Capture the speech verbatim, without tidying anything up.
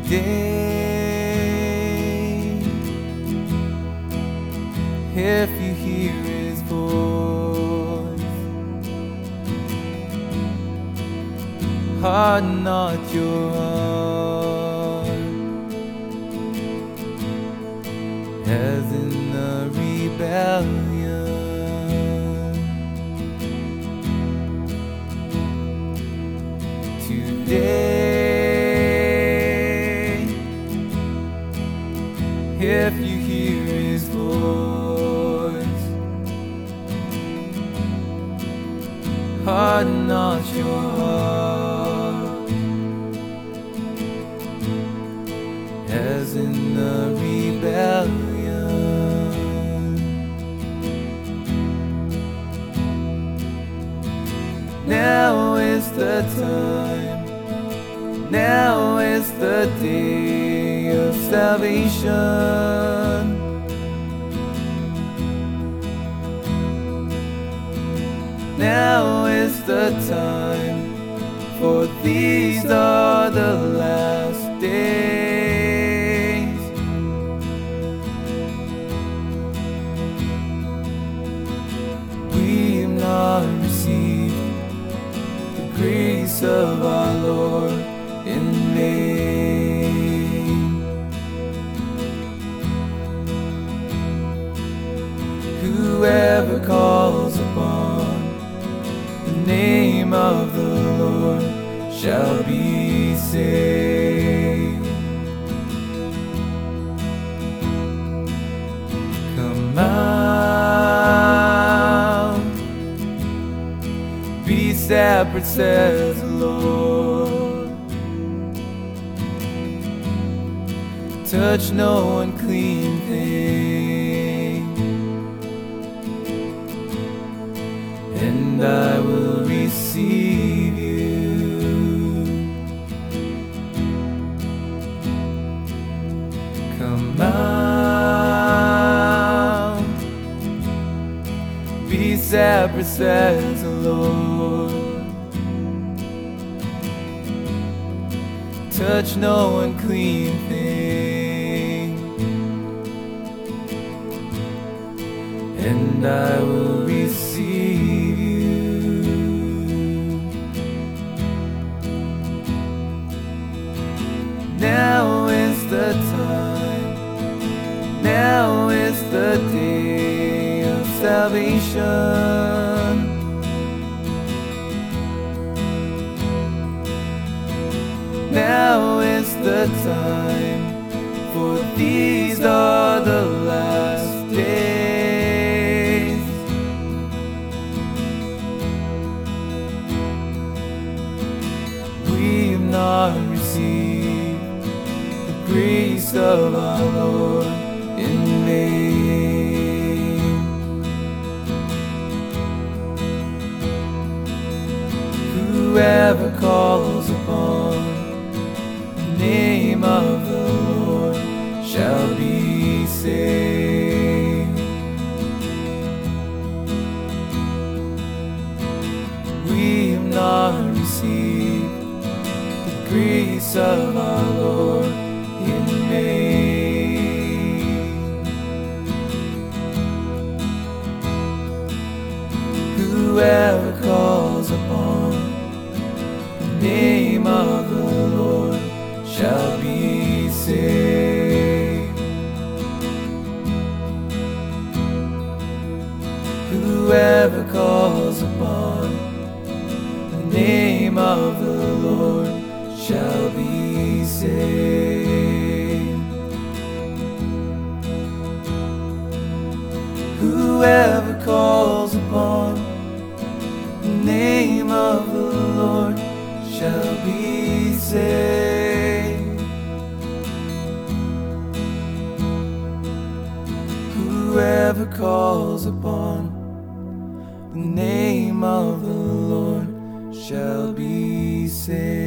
today. If you hear His voice, harden not your heart, as in the rebellion. Today, if you hear His voice, harden not your heart, as in the rebellion. Now is the time, now is the day of salvation. Now is the time, for these are the last days. We have not received the grace of our Lord in vain. Whoever calls upon the name of the Lord shall be saved. Come out, be separate, says the Lord. Touch no unclean thing, and I will receive you. Come out, be separate, says the Lord. Touch no unclean thing, and I will receive you. Now is the time, now is the day of salvation. Now is the time, for these are the last days. We have not received the grace of our Lord in vain. Whoever calls upon the name of the Lord shall be saved. We have not received the grace of our Lord in vain. Whoever calls upon the name of the Lord shall be saved. Whoever calls upon the name of the Lord shall be saved. Whoever calls upon the name of the Lord shall be saved. Whoever calls upon the name of the Lord shall be saved.